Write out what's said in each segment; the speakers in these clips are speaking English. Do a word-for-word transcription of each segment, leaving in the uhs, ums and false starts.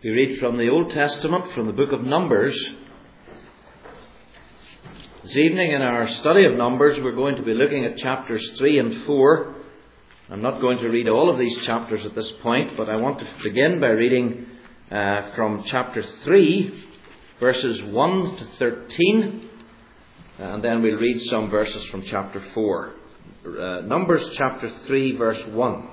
We read from the Old Testament, from the book of Numbers. This evening in our study of Numbers, we're going to be looking at chapters three and four. I'm not going to read all of these chapters at this point, but I want to begin by reading uh, from chapter three, verses one to thirteen, and then we'll read some verses from chapter four. Uh, Numbers chapter three, verse one.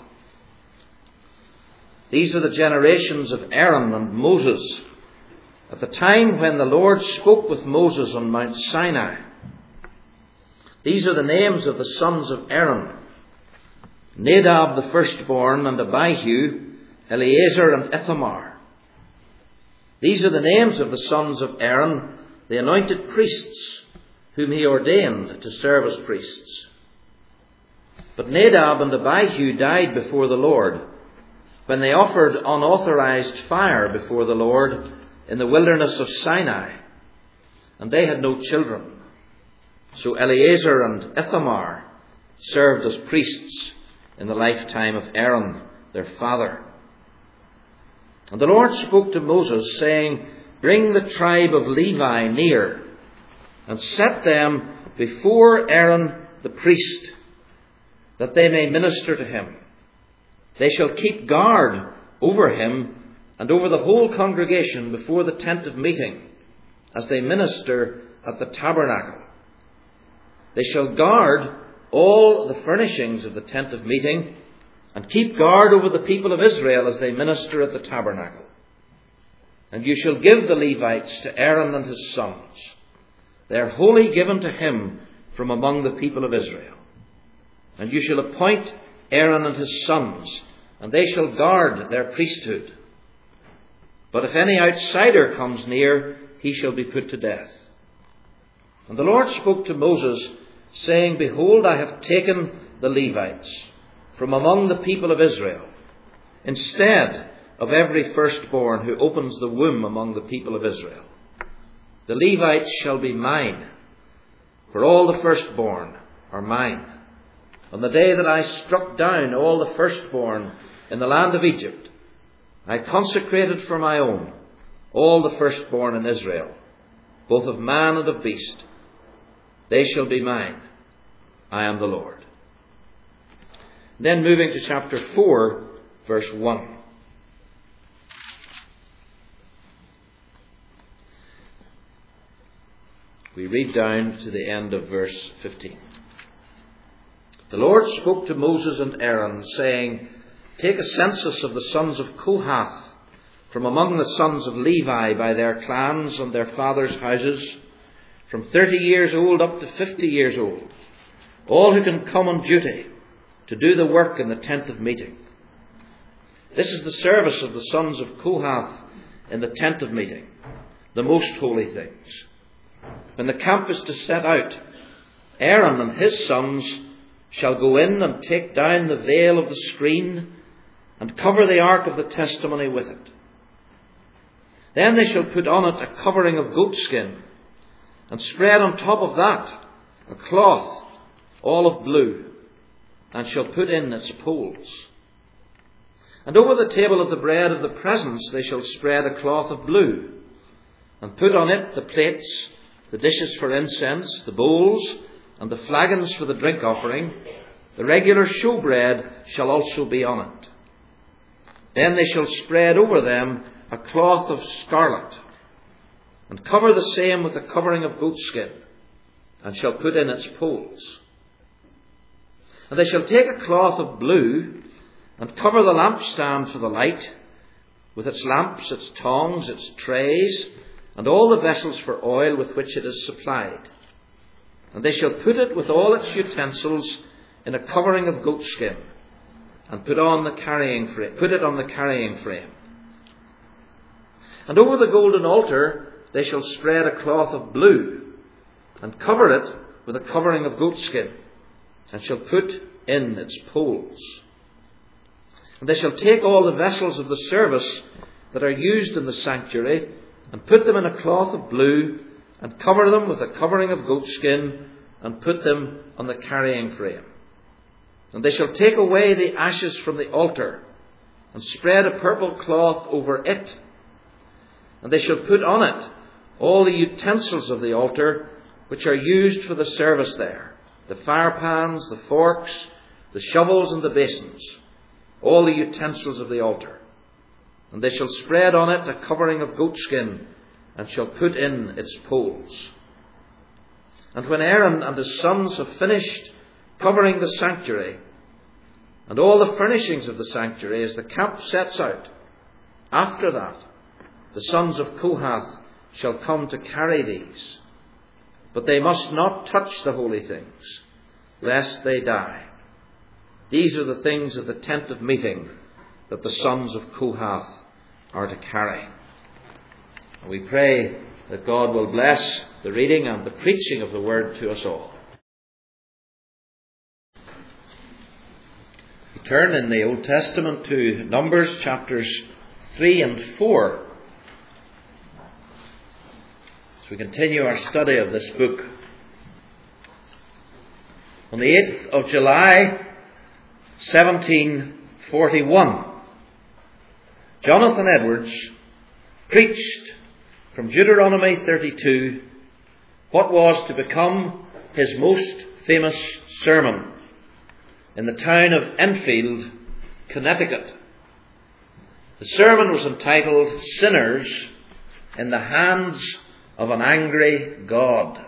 These are the generations of Aaron and Moses at the time when the Lord spoke with Moses on Mount Sinai. These are the names of the sons of Aaron: Nadab the firstborn, and Abihu, Eleazar and Ithamar. These are the names of the sons of Aaron, the anointed priests, whom he ordained to serve as priests. But Nadab and Abihu died before the Lord, when they offered unauthorized fire before the Lord in the wilderness of Sinai, and they had no children. So Eleazar and Ithamar served as priests in the lifetime of Aaron, their father. And the Lord spoke to Moses, saying, "Bring the tribe of Levi near, and set them before Aaron the priest, that they may minister to him. They shall keep guard over him and over the whole congregation before the tent of meeting, as they minister at the tabernacle. They shall guard all the furnishings of the tent of meeting, and keep guard over the people of Israel as they minister at the tabernacle. And you shall give the Levites to Aaron and his sons. They are wholly given to him from among the people of Israel. And you shall appoint Aaron and his sons, and they shall guard their priesthood. But if any outsider comes near, he shall be put to death." And the Lord spoke to Moses, saying, "Behold, I have taken the Levites from among the people of Israel, instead of every firstborn who opens the womb among the people of Israel. The Levites shall be mine, for all the firstborn are mine. On the day that I struck down all the firstborn in the land of Egypt, I consecrated for my own all the firstborn in Israel, both of man and of beast. They shall be mine. I am the Lord." Then moving to chapter four, verse one. We read down to the end of verse fifteen. "The Lord spoke to Moses and Aaron, saying, Take a census of the sons of Kohath from among the sons of Levi by their clans and their fathers' houses, from thirty years old up to fifty years old, all who can come on duty to do the work in the tent of meeting. This is the service of the sons of Kohath in the tent of meeting, the most holy things. When the camp is to set out, Aaron and his sons shall go in and take down the veil of the screen and cover the ark of the testimony with it. Then they shall put on it a covering of goatskin, and spread on top of that a cloth all of blue, and shall put in its poles. And over the table of the bread of the presence they shall spread a cloth of blue, and put on it the plates, the dishes for incense, the bowls, and the flagons for the drink offering. The regular showbread shall also be on it. Then they shall spread over them a cloth of scarlet, and cover the same with a covering of goatskin, and shall put in its poles. And they shall take a cloth of blue, and cover the lampstand for the light, with its lamps, its tongs, its trays, and all the vessels for oil with which it is supplied. And they shall put it with all its utensils in a covering of goatskin, and put on the carrying frame, put it on the carrying frame. And over the golden altar they shall spread a cloth of blue, and cover it with a covering of goatskin, and shall put in its poles. And they shall take all the vessels of the service that are used in the sanctuary, and put them in a cloth of blue, and cover them with a covering of goatskin, and put them on the carrying frame. And they shall take away the ashes from the altar, and spread a purple cloth over it, And they shall put on it all the utensils of the altar which are used for the service there, the fire pans, the forks, the shovels and the basins, all the utensils of the altar. And they shall spread on it a covering of goatskin, and shall put in its poles. And when Aaron and his sons have finished covering the sanctuary, and all the furnishings of the sanctuary as the camp sets out, after that the sons of Kohath shall come to carry these. But they must not touch the holy things, lest they die. These are the things of the tent of meeting that the sons of Kohath are to carry. And we pray that God will bless the reading and the preaching of the word to us all. We turn in the Old Testament to Numbers chapters three and four. As we continue our study of this book. On the eighth of July, seventeen forty-one, Jonathan Edwards preached from Deuteronomy thirty-two what was to become his most famous sermon in the town of Enfield, Connecticut. The sermon was entitled "Sinners in the Hands of an Angry God."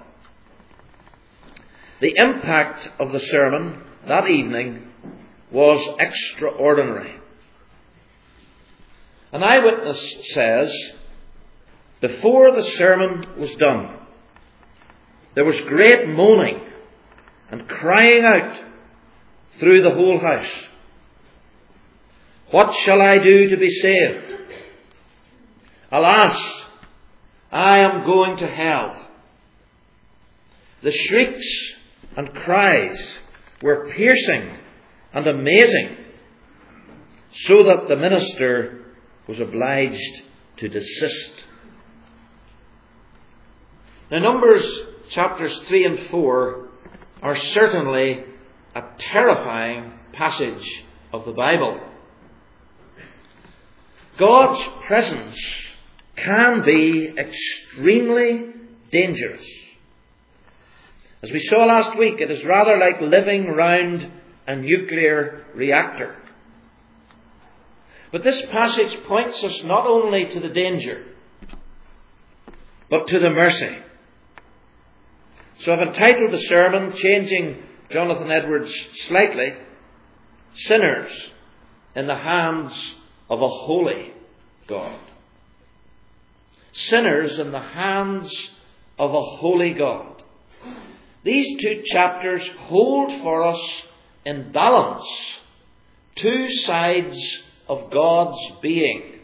The impact of the sermon that evening was extraordinary. An eyewitness says, before the sermon was done, there was great moaning and crying out through the whole house. "What shall I do to be saved? Alas, I am going to hell." The shrieks and cries were piercing and amazing, so that the minister was obliged to desist. Now, Numbers chapters three and four are certainly a terrifying passage of the Bible. God's presence can be extremely dangerous. As we saw last week, it is rather like living round a nuclear reactor. But this passage points us not only to the danger, but to the mercy. So I've entitled the sermon, changing Jonathan Edwards slightly, "Sinners in the Hands of a Holy God." Sinners in the hands of a holy God. These two chapters hold for us in balance two sides of God's being.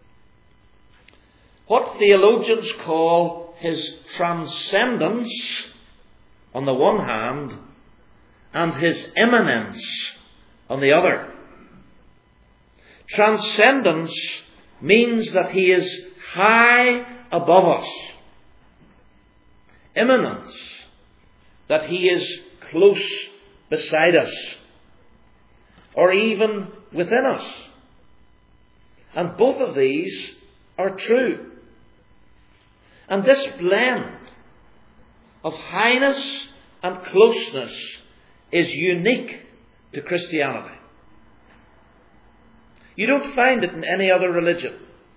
What theologians call his transcendence on the one hand, and his immanence on the other. Transcendence means that he is high above us. Immanence, that he is close beside us, or even within us. And both of these are true. And this blend of highness and closeness is unique to Christianity. You don't find it in any other religion.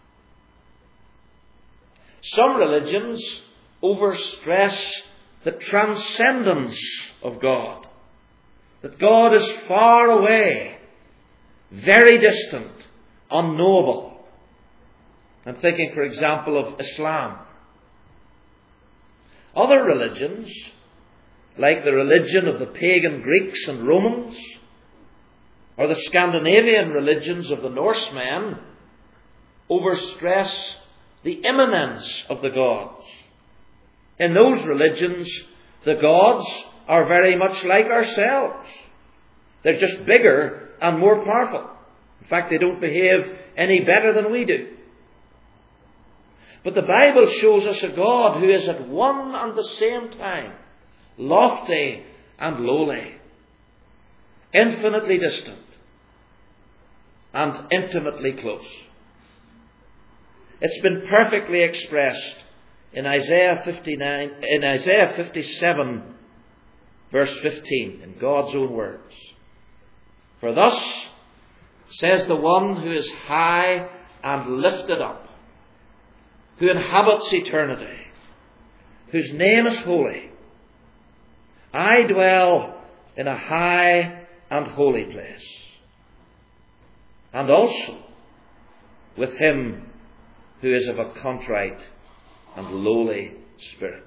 Some religions overstress the transcendence of God, that God is far away, very distant, unknowable. I'm thinking, for example, of Islam. Other religions, like the religion of the pagan Greeks and Romans, or the Scandinavian religions of the Norsemen, overstress the immanence of the gods. In those religions, the gods are very much like ourselves. They're just bigger and more powerful. In fact, they don't behave any better than we do. But the Bible shows us a God who is at one and the same time lofty and lowly, infinitely distant and intimately close. It's been perfectly expressed in Isaiah fifty-nine, in Isaiah fifty-seven, verse fifteen, in God's own words. For thus says the one who is high and lifted up, who inhabits eternity, whose name is holy. I dwell in a high and holy place, and also with him who is of a contrite and lowly spirit.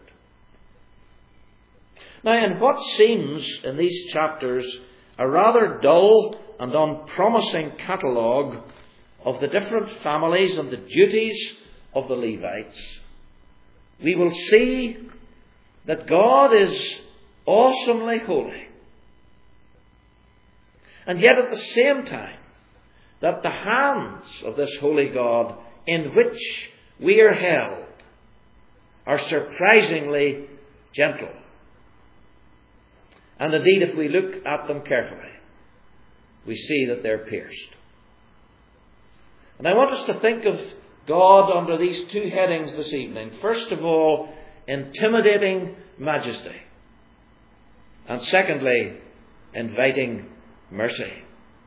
Now, in what seems in these chapters a rather dull and unpromising catalogue of the different families and the duties of the Levites, we will see that God is awesomely holy. And yet at the same time, that the hands of this holy God in which we are held are surprisingly gentle. And indeed, if we look at them carefully, we see that they're pierced. And I want us to think of God under these two headings this evening. First of all, intimidating majesty. And secondly, inviting mercy.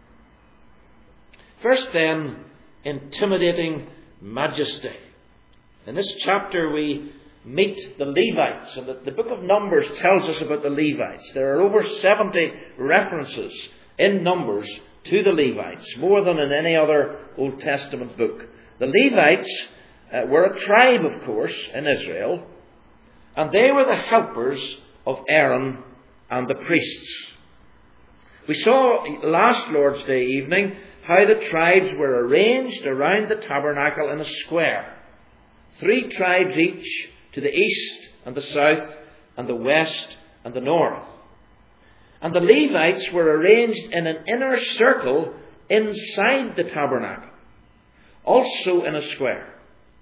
First then, intimidating majesty. In this chapter we meet the Levites, and the, the book of Numbers tells us about the Levites. There are over seventy references in Numbers to the Levites, more than in any other Old Testament book. The Levites uh, were a tribe, of course, in Israel, and they were the helpers of Aaron and the priests. We saw last Lord's Day evening how the tribes were arranged around the tabernacle in a square. Three tribes each, to the east and the south and the west and the north. And the Levites were arranged in an inner circle inside the tabernacle, also in a square.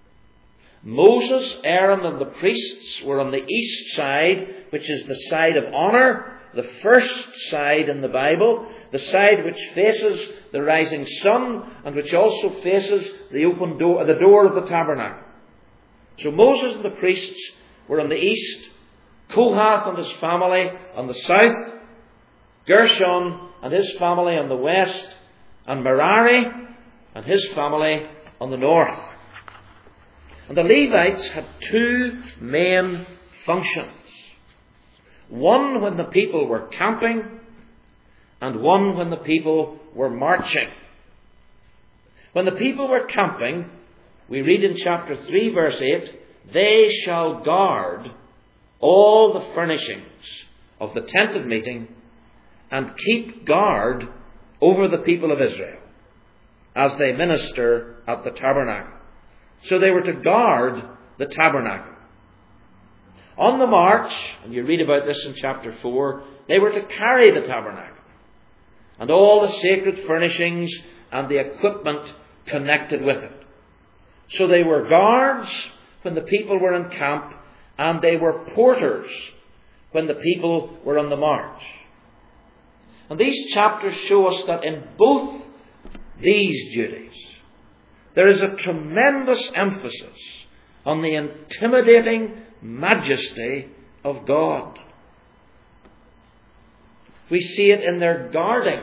Moses, Aaron and the priests were on the east side, which is the side of honour, the first side in the Bible, the side which faces the rising sun and which also faces the open door, the door of the tabernacle. So Moses and the priests were on the east, Kohath and his family on the south, Gershon and his family on the west, and Merari and his family on the north. And the Levites had two main functions. One when the people were camping, and one when the people were marching. When the people were camping, we read in chapter three, verse eight, they shall guard all the furnishings of the tent of meeting and keep guard over the people of Israel as they minister at the tabernacle. So they were to guard the tabernacle. On the march, and you read about this in chapter four, they were to carry the tabernacle and all the sacred furnishings and the equipment connected with it. So they were guards when the people were in camp, and they were porters when the people were on the march. And these chapters show us that in both these duties, there is a tremendous emphasis on the intimidating majesty of God. We see it in their guarding.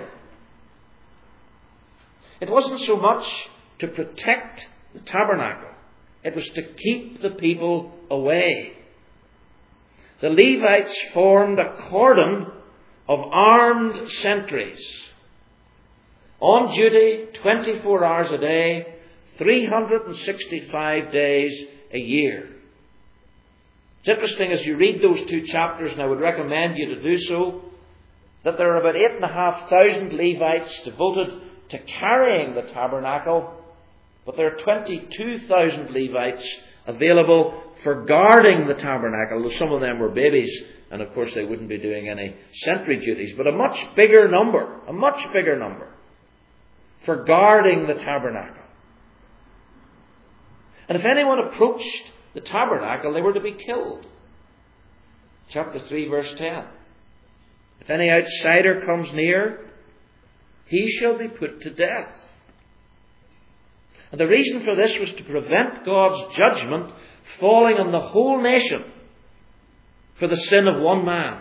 It wasn't so much to protect the tabernacle. It was to keep the people away. The Levites formed a cordon of armed sentries, on duty twenty-four hours a day, three hundred sixty-five days a year. It's interesting as you read those two chapters, and I would recommend you to do so, that there are about eight and a half thousand Levites devoted to carrying the tabernacle, but there are twenty-two thousand Levites available for guarding the tabernacle, though some of them were babies, and of course they wouldn't be doing any sentry duties, but a much bigger number, a much bigger number, for guarding the tabernacle. And if anyone approached the tabernacle, they were to be killed. Chapter three, verse ten. If any outsider comes near, he shall be put to death. And the reason for this was to prevent God's judgment falling on the whole nation for the sin of one man.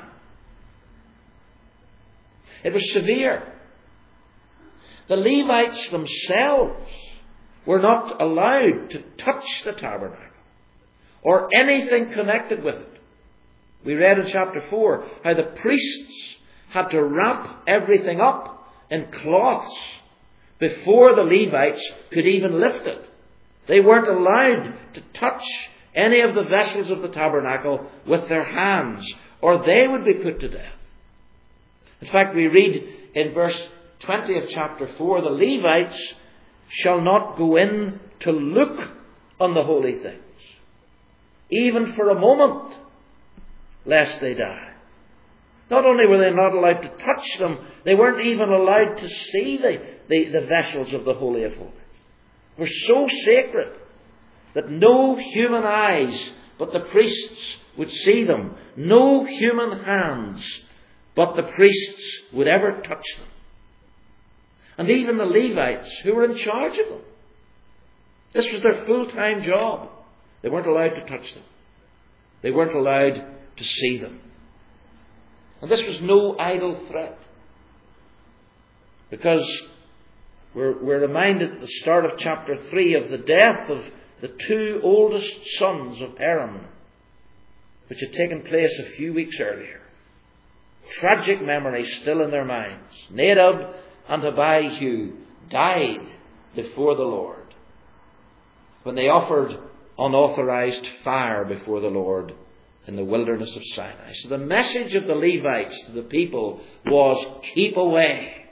It was severe. The Levites themselves were not allowed to touch the tabernacle or anything connected with it. We read in chapter four how the priests had to wrap everything up in cloths before the Levites could even lift it. They weren't allowed to touch any of the vessels of the tabernacle with their hands, or they would be put to death. In fact, we read in verse twenty of chapter four, the Levites shall not go in to look on the holy things, even for a moment, lest they die. Not only were they not allowed to touch them, they weren't even allowed to see the, the, the vessels of the Holy of Holies. They were so sacred that no human eyes but the priests would see them. No human hands but the priests would ever touch them. And even the Levites who were in charge of them. This was their full-time job. They weren't allowed to touch them. They weren't allowed to see them. And this was no idle threat. Because we're, we're reminded at the start of chapter three of the death of the two oldest sons of Aaron, which had taken place a few weeks earlier. Tragic memories still in their minds. Nadab and Abihu died before the Lord when they offered unauthorized fire before the Lord in the wilderness of Sinai. So the message of the Levites to the people was, keep away.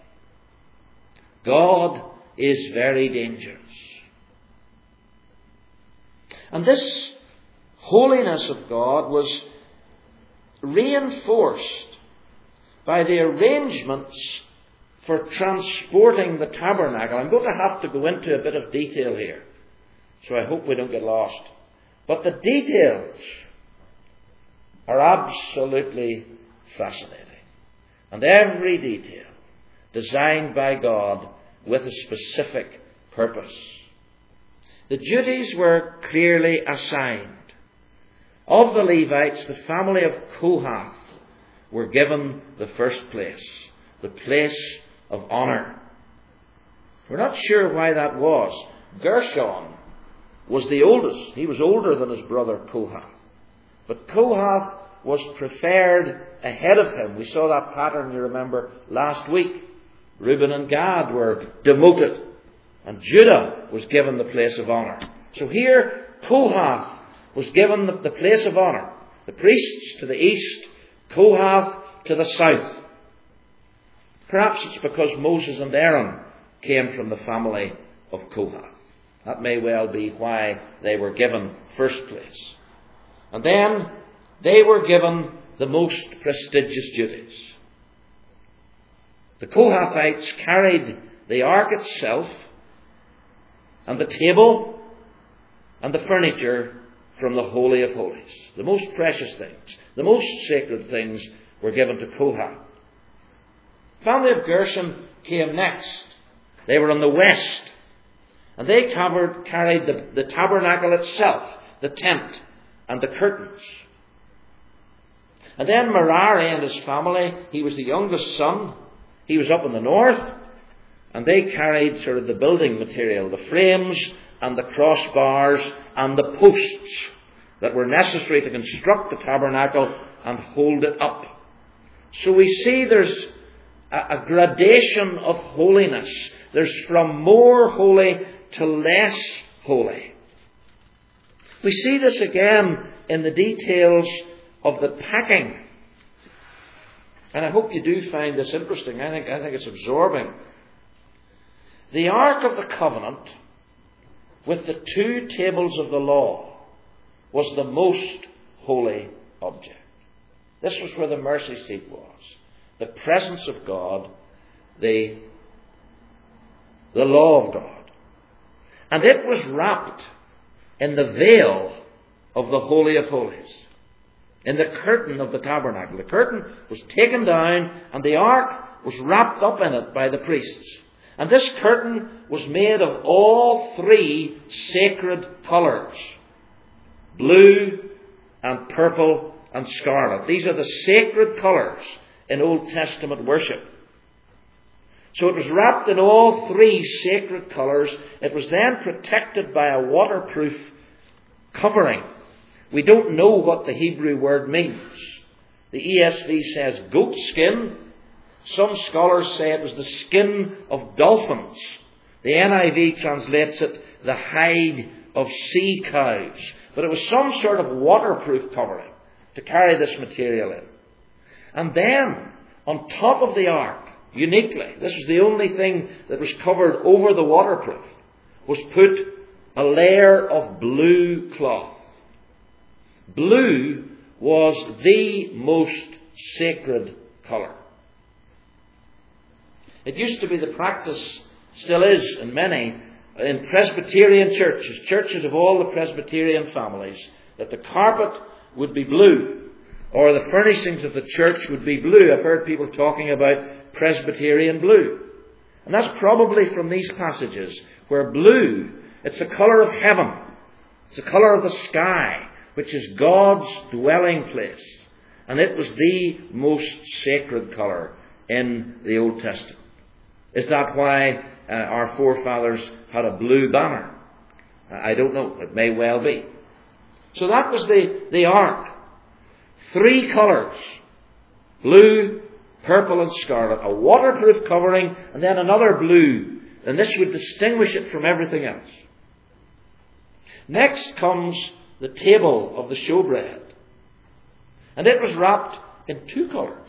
God is very dangerous. And this holiness of God was reinforced by the arrangements for transporting the tabernacle. I'm going to have to go into a bit of detail here, so I hope we don't get lost. But the details are absolutely fascinating. And every detail designed by God with a specific purpose. The duties were clearly assigned. Of the Levites, the family of Kohath were given the first place, the place of honour. We're not sure why that was. Gershon was the oldest. He was older than his brother Kohath. But Kohath was preferred ahead of him. We saw that pattern, you remember, last week. Reuben and Gad were demoted, and Judah was given the place of honour. So here, Kohath was given the, the place of honour. The priests to the east, Kohath to the south. Perhaps it's because Moses and Aaron came from the family of Kohath. That may well be why they were given first place. And then they were given the most prestigious duties. The Kohathites carried the ark itself and the table and the furniture from the Holy of Holies. The most precious things, the most sacred things were given to Kohath. The family of Gershon came next. They were on the west, and they covered, carried the, the tabernacle itself, the tent, and the curtains. And then Merari and his family, he was the youngest son. He was up in the north, and they carried sort of the building material, the frames and the crossbars and the posts that were necessary to construct the tabernacle and hold it up. So we see there's a, a gradation of holiness. There's from more holy to less holy. We see this again in the details of the packing. And I hope you do find this interesting. I think, I think it's absorbing. The Ark of the Covenant, with the two tables of the law, was the most holy object. This was where the mercy seat was. The presence of God, the, the law of God. And it was wrapped in the veil of the Holy of Holies, in the curtain of the tabernacle. The curtain was taken down and the ark was wrapped up in it by the priests. And this curtain was made of all three sacred colours: blue and purple and scarlet. These are the sacred colours in Old Testament worship. So it was wrapped in all three sacred colours. It was then protected by a waterproof covering. We don't know what the Hebrew word means. The E S V says goat skin. Some scholars say it was the skin of dolphins. The N I V translates it the hide of sea cows. But it was some sort of waterproof covering to carry this material in. And then, on top of the ark, uniquely, this was the only thing that was covered over the waterproof, was put a layer of blue cloth. Blue was the most sacred colour. It used to be the practice, still is in many, in Presbyterian churches, churches of all the Presbyterian families, that the carpet would be blue, or the furnishings of the church would be blue. I've heard people talking about Presbyterian blue. And that's probably from these passages, where blue, it's the colour of heaven. It's the colour of the sky, which is God's dwelling place. And it was the most sacred colour in the Old Testament. Is that why uh, our forefathers had a blue banner? I don't know. It may well be. So that was the, the ark. Three colours. Blue, purple and scarlet. A waterproof covering and then another blue. And this would distinguish it from everything else. Next comes the table of the showbread. And it was wrapped in two colours.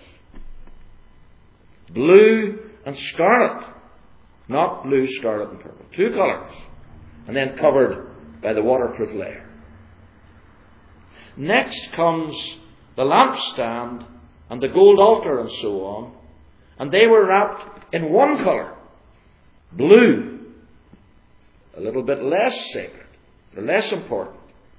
Blue and scarlet. Not blue, scarlet and purple. Two colours. And then covered by the waterproof layer. Next comes the lampstand and the gold altar and so on. And they were wrapped in one colour. Blue. A little bit less sacred. Less important.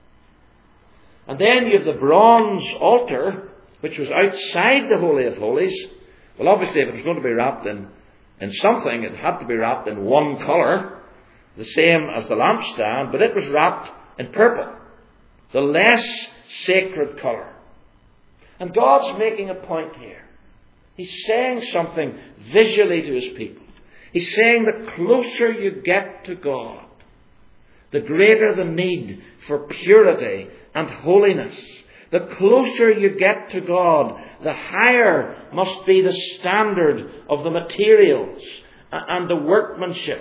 And then you have the bronze altar, which was outside the Holy of Holies. Well, obviously, if it was going to be wrapped in, in something, it had to be wrapped in one colour, the same as the lampstand, but it was wrapped in purple, the less sacred colour. And God's making a point here. He's saying something visually to his people. He's saying the closer you get to God, the greater the need for purity and holiness. The closer you get to God, the higher must be the standard of the materials and the workmanship.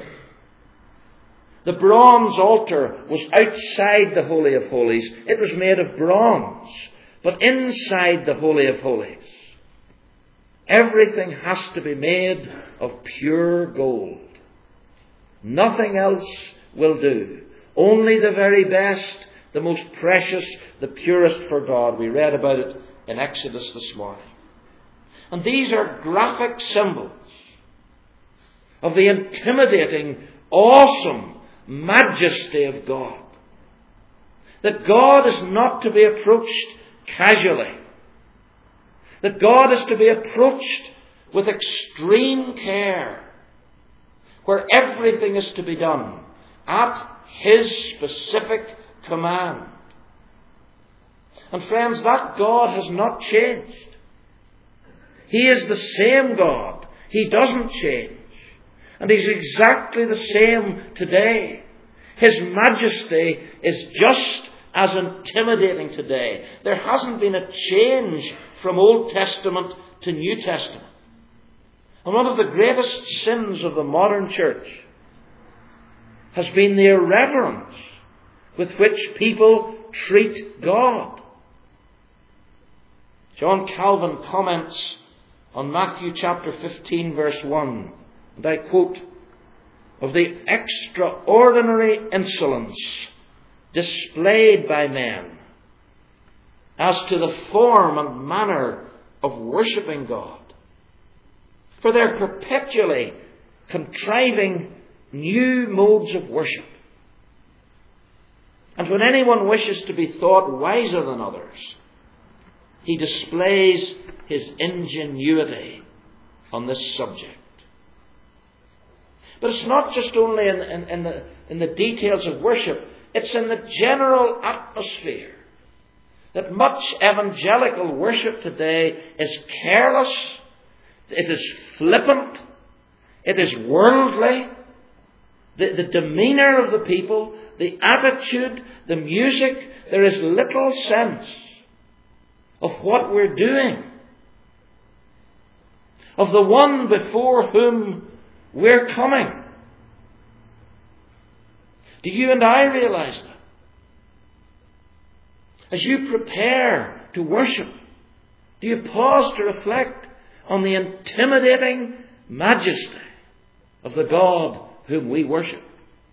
The bronze altar was outside the Holy of Holies. It was made of bronze. But inside the Holy of Holies, everything has to be made of pure gold. Nothing else will do. Only the very best, the most precious, the purest for God. We read about it in Exodus this morning. And these are graphic symbols of the intimidating, awesome majesty of God. That God is not to be approached casually. That God is to be approached with extreme care, where everything is to be done at his specific command. And friends, that God has not changed. He is the same God. He doesn't change. And he's exactly the same today. His majesty is just as intimidating today. There hasn't been a change from Old Testament to New Testament. And one of the greatest sins of the modern church has been the irreverence with which people treat God. John Calvin comments on Matthew chapter fifteen verse one, and I quote, "Of the extraordinary insolence displayed by men as to the form and manner of worshipping God, for they're perpetually contriving new modes of worship. And when anyone wishes to be thought wiser than others, he displays his ingenuity on this subject. But it's not just only in, in, in, the, in the details of worship. It's in the general atmosphere. That much evangelical worship today is careless. It is flippant. It is worldly. The, the demeanour of the people, the attitude, the music, there is little sense of what we're doing. Of the one before whom we're coming. Do you and I realize that? As you prepare to worship, do you pause to reflect on the intimidating majesty of the God whom we worship?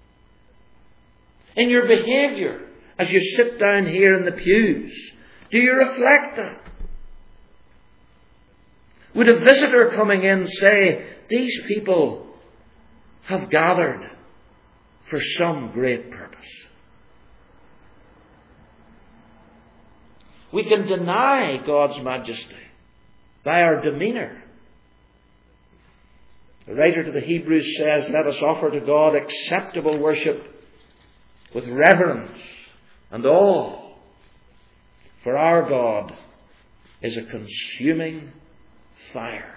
In your behaviour, as you sit down here in the pews, do you reflect that? Would a visitor coming in say, these people have gathered for some great purpose? We can deny God's majesty by our demeanour. The writer to the Hebrews says, let us offer to God acceptable worship with reverence and awe. For our God is a consuming fire.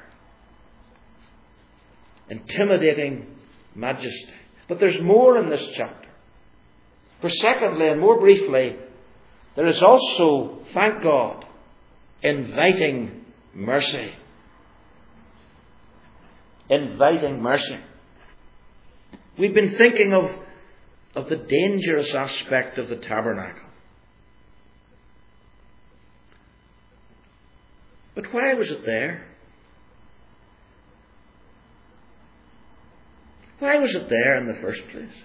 Intimidating majesty. But there's more in this chapter. For secondly, and more briefly, there is also, thank God, inviting mercy. Inviting mercy. We've been thinking of, of the dangerous aspect of the tabernacle. But why was it there? Why was it there in the first place?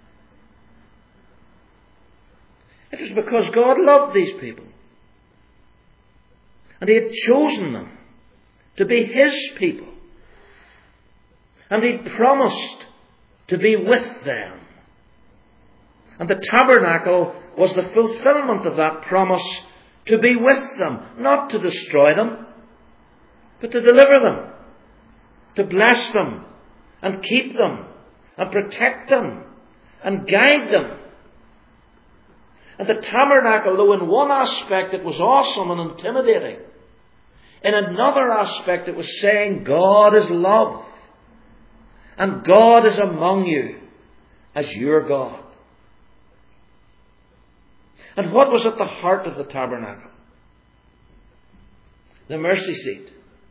It was because God loved these people. And He had chosen them to be His people. And He promised to be with them. And the tabernacle was the fulfillment of that promise to be with them, not to destroy them, but to deliver them, to bless them, and keep them, and protect them, and guide them. And the tabernacle, though in one aspect it was awesome and intimidating, in another aspect it was saying God is love, and God is among you as your God. And what was at the heart of the tabernacle? The mercy seat.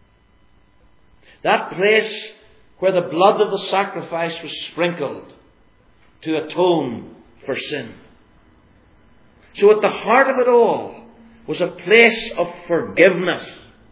That place where the blood of the sacrifice was sprinkled to atone for sin. So at the heart of it all was a place of forgiveness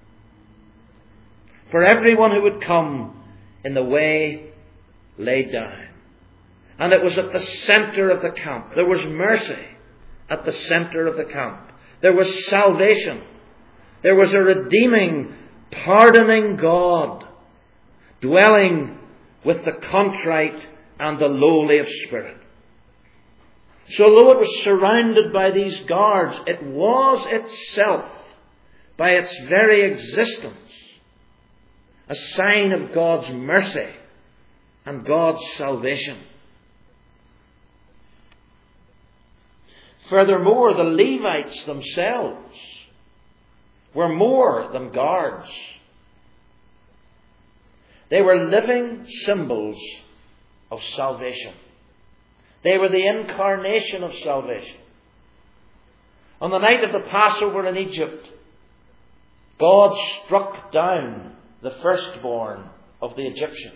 for everyone who would come in the way laid down. And it was at the centre of the camp. There was mercy at the centre of the camp. There was salvation. There was a redeeming, pardoning God dwelling with the contrite and the lowly of spirit. So although it was surrounded by these guards, it was itself, by its very existence, a sign of God's mercy and God's salvation. Furthermore, the Levites themselves were more than guards. They were living symbols of salvation. They were the incarnation of salvation. On the night of the Passover in Egypt, God struck down the firstborn of the Egyptians.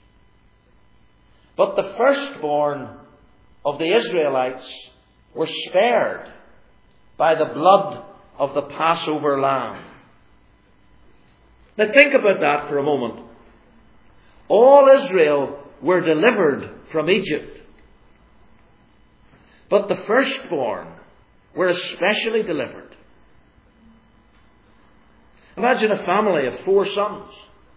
But the firstborn of the Israelites were spared by the blood of the Passover lamb. Now think about that for a moment. All Israel were delivered from Egypt. But the firstborn were especially delivered. Imagine a family of four sons.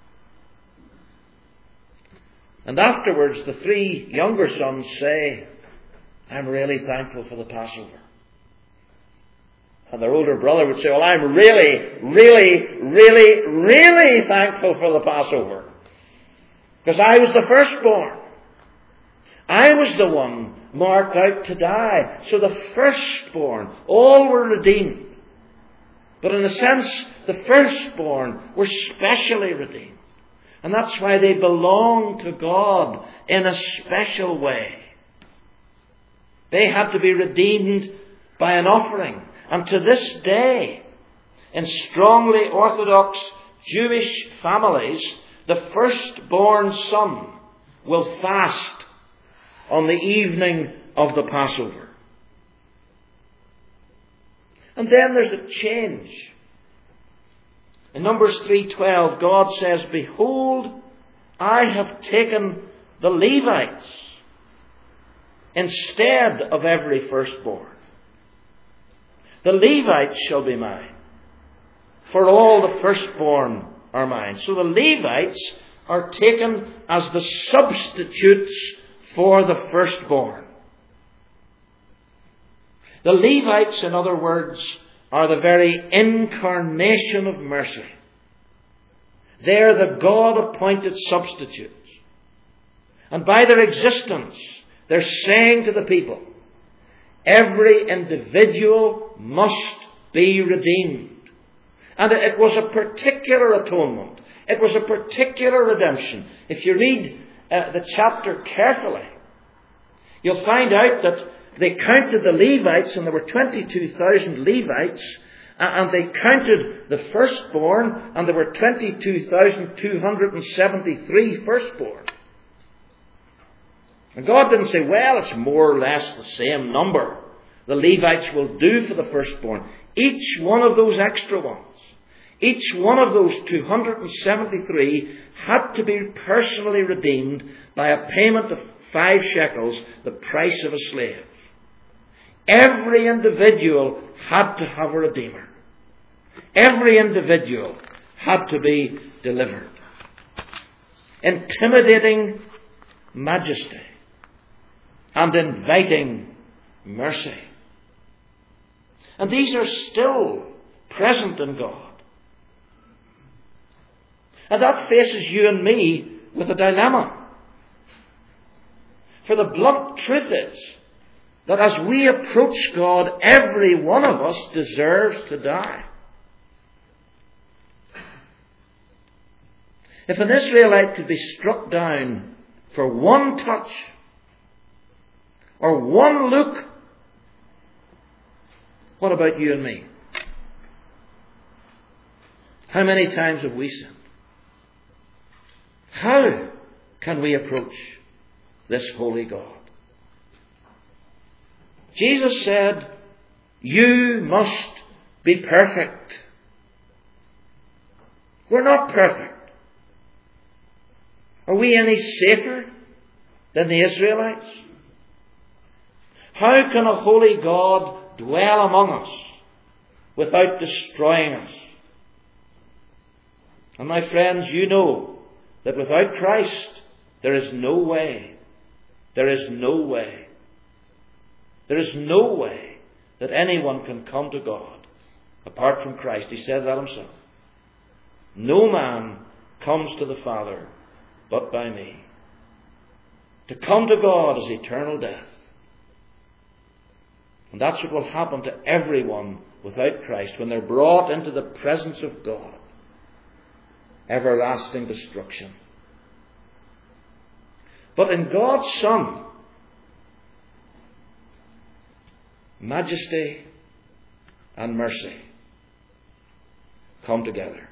And afterwards the three younger sons say, I'm really thankful for the Passover. And their older brother would say, well, I'm really, really, really, really thankful for the Passover. Because I was the firstborn. I was the one marked out to die. So the firstborn, all were redeemed. But in a sense, the firstborn were specially redeemed. And that's why they belong to God in a special way. They had to be redeemed by an offering. And to this day, in strongly Orthodox Jewish families, the firstborn son will fast on the evening of the Passover. And then there's a change. In Numbers three twelve, God says, "Behold, I have taken the Levites instead of every firstborn. The Levites shall be mine, for all the firstborn are mine." So the Levites are taken as the substitutes for the firstborn. The Levites, in other words, are the very incarnation of mercy. They're the God-appointed substitutes. And by their existence, they're saying to the people, every individual must be redeemed. And it was a particular atonement. It was a particular redemption. If you read uh, the chapter carefully, you'll find out that they counted the Levites, and there were twenty-two thousand Levites, and they counted the firstborn, and there were twenty-two thousand two hundred seventy-three firstborn. And God didn't say, well, it's more or less the same number. The Levites will do for the firstborn. Each one of those extra ones, each one of those two hundred seventy-three had to be personally redeemed by a payment of five shekels, the price of a slave. Every individual had to have a redeemer. Every individual had to be delivered. Intimidating majesty and inviting mercy. And these are still present in God. And that faces you and me with a dilemma. For the blunt truth is that as we approach God, every one of us deserves to die. If an Israelite could be struck down for one touch or one look, what about you and me? How many times have we sinned? How can we approach this holy God? Jesus said, you must be perfect. We're not perfect. Are we any safer than the Israelites? How can a holy God dwell among us without destroying us? And my friends, you know that without Christ, there is no way. There is no way. There is no way that anyone can come to God apart from Christ. He said that himself. No man comes to the Father but by me. To come to God is eternal death. And that's what will happen to everyone without Christ when they're brought into the presence of God. Everlasting destruction. But in God's Son, majesty and mercy come together.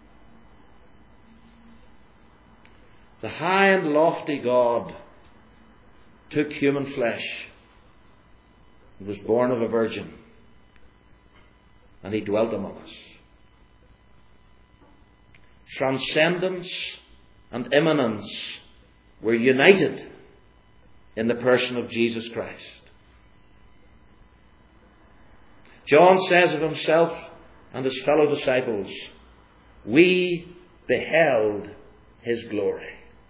The high and lofty God took human flesh and was born of a virgin, and he dwelt among us. Transcendence and immanence were united in the person of Jesus Christ. John says of himself and his fellow disciples, we beheld his glory.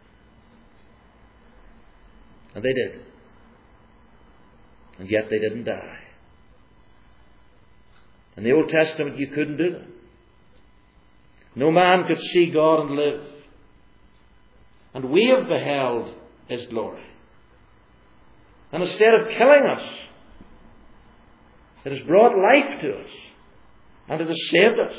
And they did. And yet they didn't die. In the Old Testament you couldn't do that. No man could see God and live. And we have beheld his glory. And instead of killing us, it has brought life to us. And it has saved us.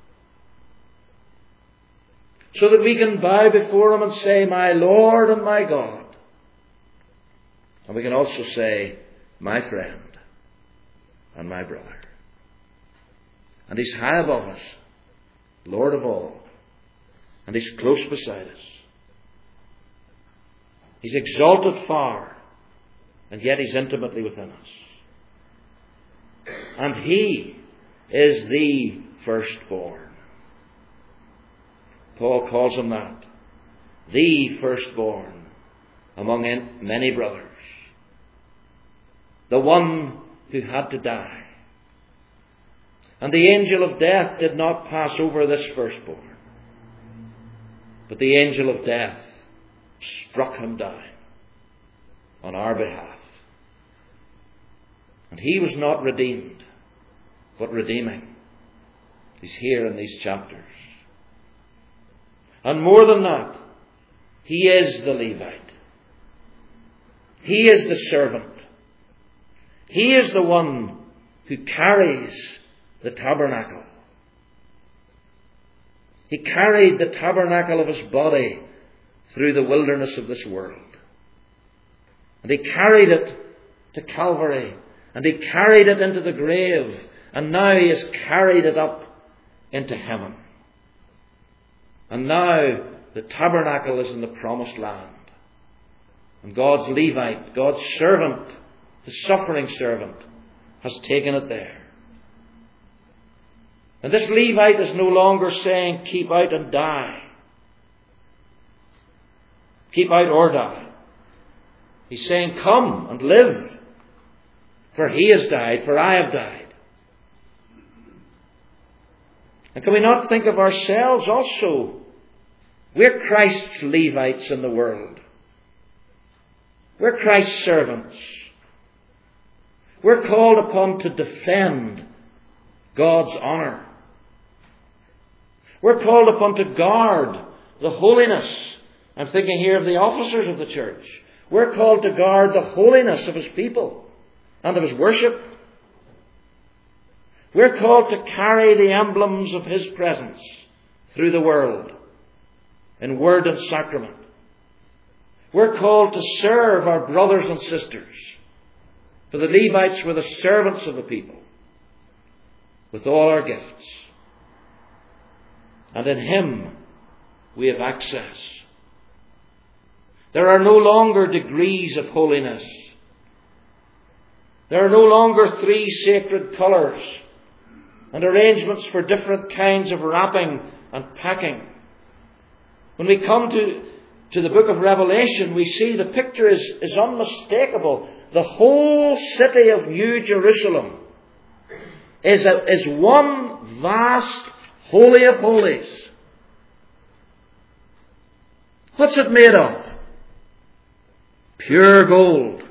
So that we can bow before Him and say, my Lord and my God. And we can also say, my friend and my brother. And He's high above us, Lord of all. And He's close beside us. He's exalted far, and yet He's intimately within us. And He is the firstborn. Paul calls Him that. The firstborn among many brothers. The one who had to die. And the angel of death did not pass over this firstborn. But the angel of death struck Him down on our behalf. And He was not redeemed, but redeeming. He's here in these chapters. And more than that, He is the Levite. He is the servant. He is the one who carries the tabernacle. He carried the tabernacle of His body through the wilderness of this world. And He carried it to Calvary. And He carried it into the grave. And now He has carried it up into heaven. And now the tabernacle is in the promised land. And God's Levite, God's servant, the suffering servant, has taken it there. And this Levite is no longer saying, keep out and die. Keep out or die. He's saying, come and live. For He has died, for I have died. And can we not think of ourselves also? We're Christ's Levites in the world. We're Christ's servants. We're called upon to defend God's honour. We're called upon to guard the holiness. I'm thinking here of the officers of the church. We're called to guard the holiness of His people and of His worship. We're called to carry the emblems of His presence through the world in word and sacrament. We're called to serve our brothers and sisters. For the Levites were the servants of the people with all our gifts. And in Him we have access. There are no longer degrees of holiness. There are no longer three sacred colours and arrangements for different kinds of wrapping and packing. When we come to, to the book of Revelation, we see the picture is, is unmistakable. The whole city of New Jerusalem is, a, is one vast Holy of Holies. What's it made of? Pure gold.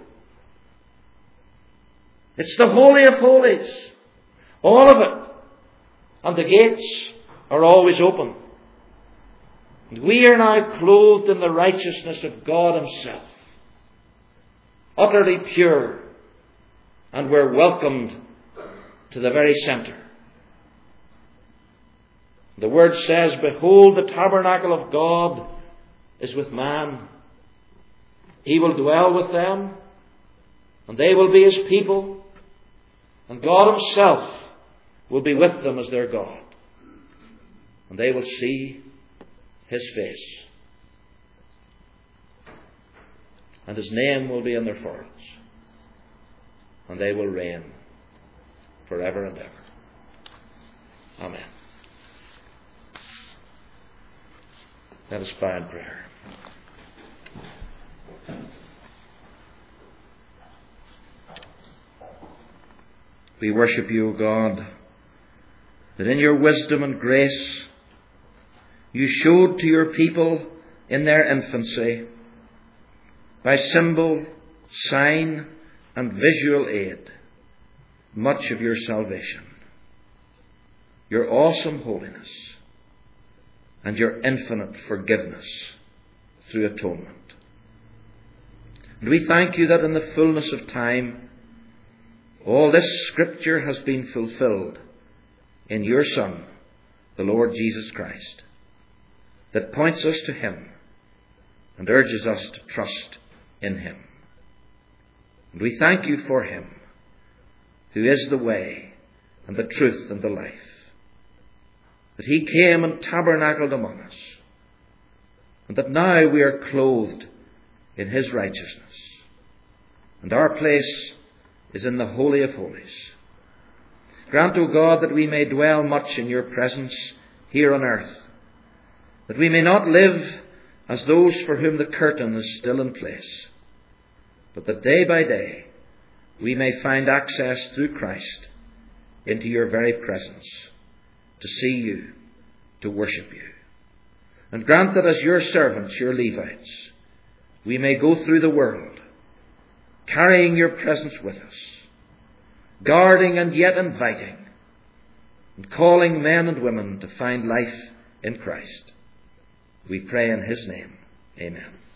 It's the Holy of Holies. All of it. And the gates are always open. And we are now clothed in the righteousness of God Himself. Utterly pure. And we're welcomed to the very centre. The Word says, behold, the tabernacle of God is with man. He will dwell with them, and they will be His people, and God Himself will be with them as their God. And they will see His face. And His name will be in their foreheads. And they will reign forever and ever. Amen. Let us bow in prayer. We worship You, O God, that in Your wisdom and grace You showed to Your people in their infancy, by symbol, sign, and visual aid, much of Your salvation, Your awesome holiness, and Your infinite forgiveness through atonement. And we thank you that in the fullness of time, all this Scripture has been fulfilled in your Son, the Lord Jesus Christ, that points us to him and urges us to trust in him. And we thank you for him, who is the way and the truth and the life, that he came and tabernacled among us, and that now we are clothed in his righteousness, and our place is in the Holy of Holies. Grant, O God, that we may dwell much in your presence here on earth, that we may not live as those for whom the curtain is still in place, but that day by day we may find access through Christ into your very presence, to see you, to worship you. And grant that as your servants, your Levites, we may go through the world, carrying your presence with us, guarding and yet inviting, and calling men and women to find life in Christ. We pray in his name. Amen.